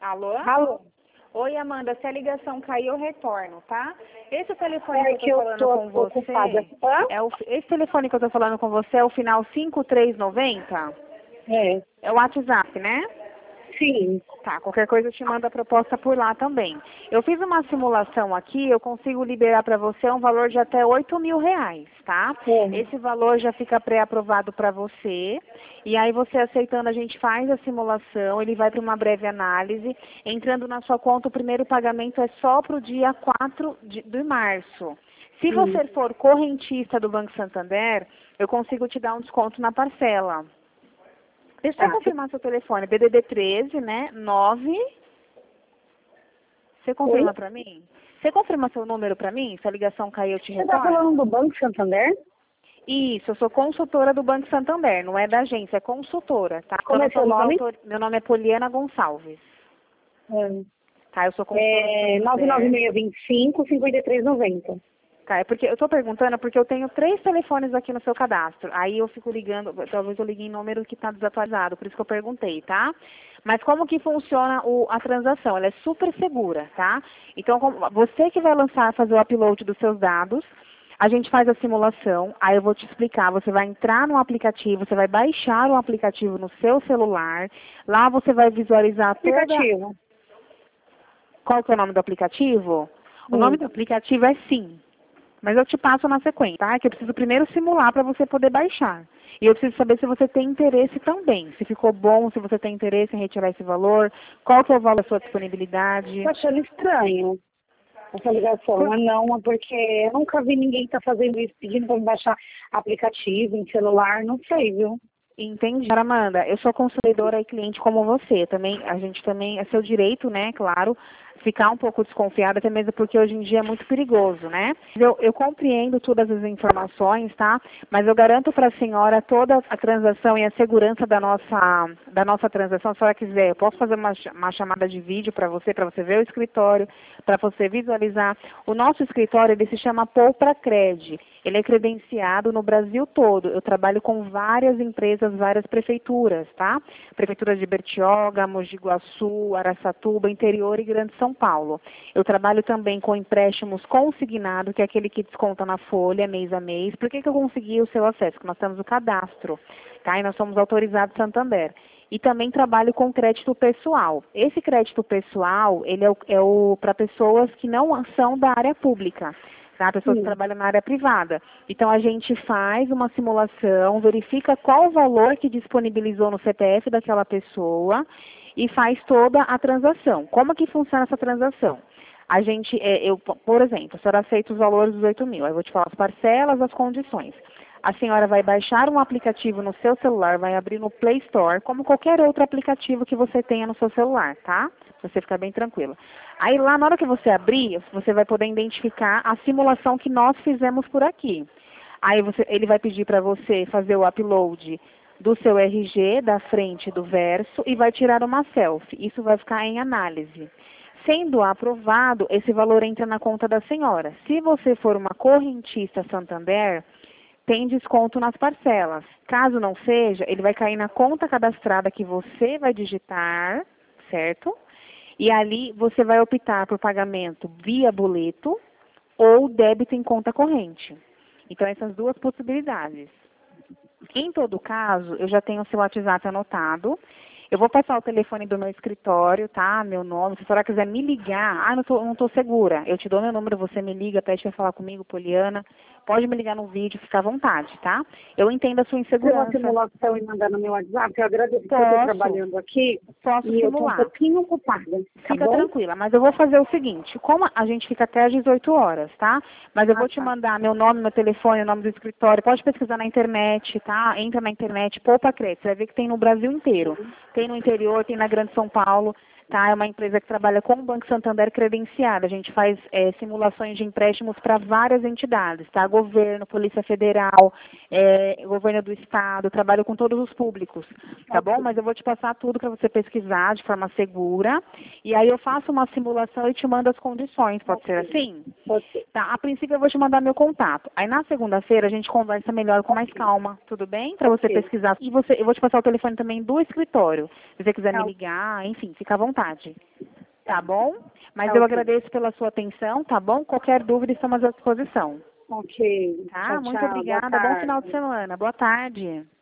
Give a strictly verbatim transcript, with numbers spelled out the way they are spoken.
Alô? Alô? Oi, Amanda, se a ligação cair, eu retorno, tá? Esse telefone É que que eu eu tô falando tô com ocupada. você, Hã? é o, esse telefone que eu tô falando com você é o final cinco três nove zero? É. É o WhatsApp, né? Sim. Tá, qualquer coisa eu te mando a proposta por lá também. Eu fiz uma simulação aqui, eu consigo liberar para você um valor de até oito mil reais, tá? É. Esse valor já fica pré-aprovado para você, e aí você aceitando, a gente faz a simulação, ele vai para uma breve análise, entrando na sua conta, o primeiro pagamento é só para o dia quatro de, de março. Se Hum. você for correntista do Banco Santander, eu consigo te dar um desconto na parcela. Deixa eu Ah, confirmar seu telefone. B D D treze, né? nove. Você confirma oi? pra mim? Você confirma seu número pra mim? Se a ligação cair, eu te Você tá retorno? falando do Banco Santander? Isso, eu sou consultora do Banco Santander, não é da agência, é consultora, tá? Então Como é nós seu somos nome? autor... Meu nome é Poliana Gonçalves, tá? Eu sou consultora do É nove nove Santander. seis dois cinco, cinco três nove zero. Tá, é porque eu tô perguntando porque eu tenho três telefones aqui no seu cadastro. Aí eu fico ligando, talvez eu ligue em número que tá desatualizado, por isso que eu perguntei, tá? Mas como que funciona o- a transação? Ela é super segura, tá? Então, como- você que vai lançar, fazer o upload dos seus dados, a gente faz a simulação, aí eu vou te explicar, você vai entrar no aplicativo, você vai baixar o aplicativo no seu celular, lá você vai visualizar toda... Aplicativo. Qual que é o nome do aplicativo? O nome Hum. do aplicativo é Sim. Mas eu te passo na sequência, tá? Que eu preciso primeiro simular para você poder baixar. E eu preciso saber se você tem interesse também. Se ficou bom, se você tem interesse em retirar esse valor, qual que é o valor da sua disponibilidade. Tô achando estranho essa ligação. Por- Mas não, é porque eu nunca vi ninguém tá fazendo isso, pedindo pra me baixar aplicativo em celular. Não sei, viu? Entendi. Amanda, eu sou consumidora e cliente como você. Também, a gente também, é seu direito, né, claro, ficar um pouco desconfiada, até mesmo porque hoje em dia é muito perigoso, né? Eu, eu compreendo todas as informações, tá? Mas eu garanto para a senhora toda a transação e a segurança da nossa, da nossa transação. Se ela quiser, eu posso fazer uma, cha- uma chamada de vídeo para você, para você ver o escritório, para você visualizar. O nosso escritório, ele se chama Poupa Cred. Ele é credenciado no Brasil todo. Eu trabalho com várias empresas, várias prefeituras, tá? Prefeitura de Bertioga, Mogi Guaçu, Araçatuba, interior e Grande São Paulo. Eu trabalho também com empréstimos consignado, que é aquele que desconta na folha, mês a mês. Por que que eu consegui o seu acesso? Porque nós temos o cadastro, tá? E nós somos autorizados Santander. E também trabalho com crédito pessoal. Esse crédito pessoal, ele é o, é o para pessoas que não são da área pública. Tá? Pessoas que Sim. trabalham na área privada. Então, a gente faz uma simulação, verifica qual o valor que disponibilizou no C P F daquela pessoa e faz toda a transação. Como que funciona essa transação? A gente, é, eu, por exemplo, a senhora aceita os valores dos oito mil, aí eu vou te falar as parcelas, as condições. A senhora vai baixar um aplicativo no seu celular, vai abrir no Play Store, como qualquer outro aplicativo que você tenha no seu celular, tá? Pra você ficar bem tranquila. Aí lá, na hora que você abrir, você vai poder identificar a simulação que nós fizemos por aqui. Aí você, ele vai pedir para você fazer o upload do seu R G, da frente e do verso, e vai tirar uma selfie. Isso vai ficar em análise. Sendo aprovado, esse valor entra na conta da senhora. Se você for uma correntista Santander, tem desconto nas parcelas. Caso não seja, ele vai cair na conta cadastrada que você vai digitar, certo? E ali você vai optar por pagamento via boleto ou débito em conta corrente. Então, essas duas possibilidades. Em todo caso, eu já tenho o seu WhatsApp anotado. Eu vou passar o telefone do meu escritório, tá? Meu nome. Se a senhora quiser me ligar, ah, não tô, não tô segura. Eu te dou meu número, você me liga, pede para falar comigo, Poliana. Pode me ligar no vídeo, fica à vontade, tá? Eu entendo a sua Fazer uma insegurança. simulação e mandar no meu WhatsApp. Eu agradeço que eu estou Posso, trabalhando aqui posso e eu estou um simular. pouquinho ocupada, tá Fica bom? tranquila, mas eu vou fazer o seguinte, como a gente fica até às dezoito horas, tá? Mas eu Ah, vou te tá. mandar meu nome, meu telefone, o nome do escritório, pode pesquisar na internet, tá? Entra na internet, Poupa Crédito, você vai ver que tem no Brasil inteiro. Tem no interior, tem na Grande São Paulo, tá? É uma empresa que trabalha com o Banco Santander credenciada. A gente faz é, simulações de empréstimos para várias entidades, tá? Governo, Polícia Federal, é, governo do Estado, trabalho com todos os públicos, tá bom? Mas eu vou te passar tudo para você pesquisar de forma segura. E aí eu faço uma simulação e te mando as condições, pode ser assim? Pode ser. Tá, a princípio eu vou te mandar meu contato. Aí na segunda-feira a gente conversa melhor com mais calma, tudo bem? Para você Ok. pesquisar. E você, eu vou te passar o telefone também do escritório. Se você quiser me Tá. ligar, enfim, fica à vontade. Tá bom? Mas Tá eu ok. agradeço pela sua atenção, tá bom? Qualquer dúvida, estamos à disposição. Ok. Tá? Tchau, Muito tchau. Boa obrigada. Bom final de tarde. semana. Boa tarde.